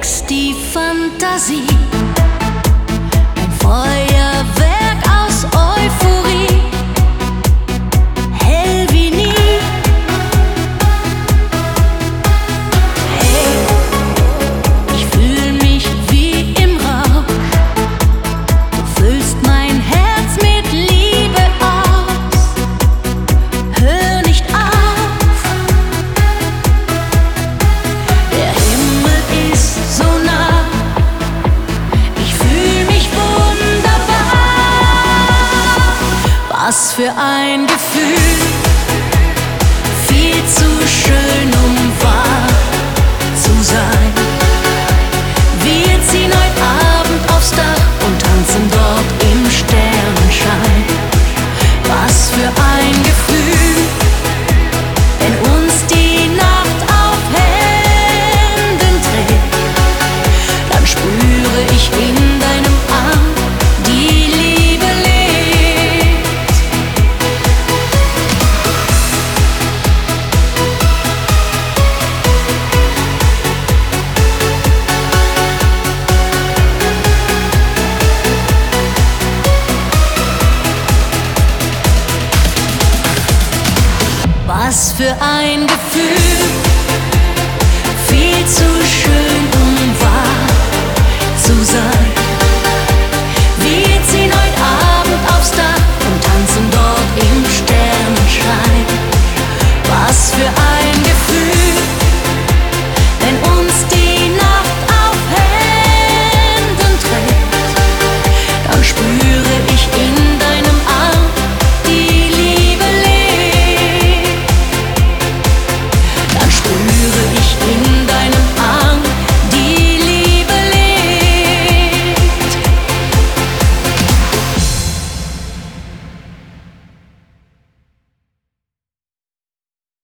wächst die Fantasie, ein Feuerwerk aus Euphorie, hell wie nie. Hey, ich fühl mich wie im Rausch, du füllst mein Herz mit Liebe aus. Hör nicht auf, der Himmel ist so nah, ich fühl mich wunderbar. Was für ein Gefühl, viel zu schön, um wahr zu sein. Wir ziehen heute Abend aufs Dach und tanzen dort im Sternenschein. Was für ein Gefühl, wenn uns die Nacht auf Händen trägt, dann spüre ich in deinem Arm die Liebe lebt. Was für ein Gefühl,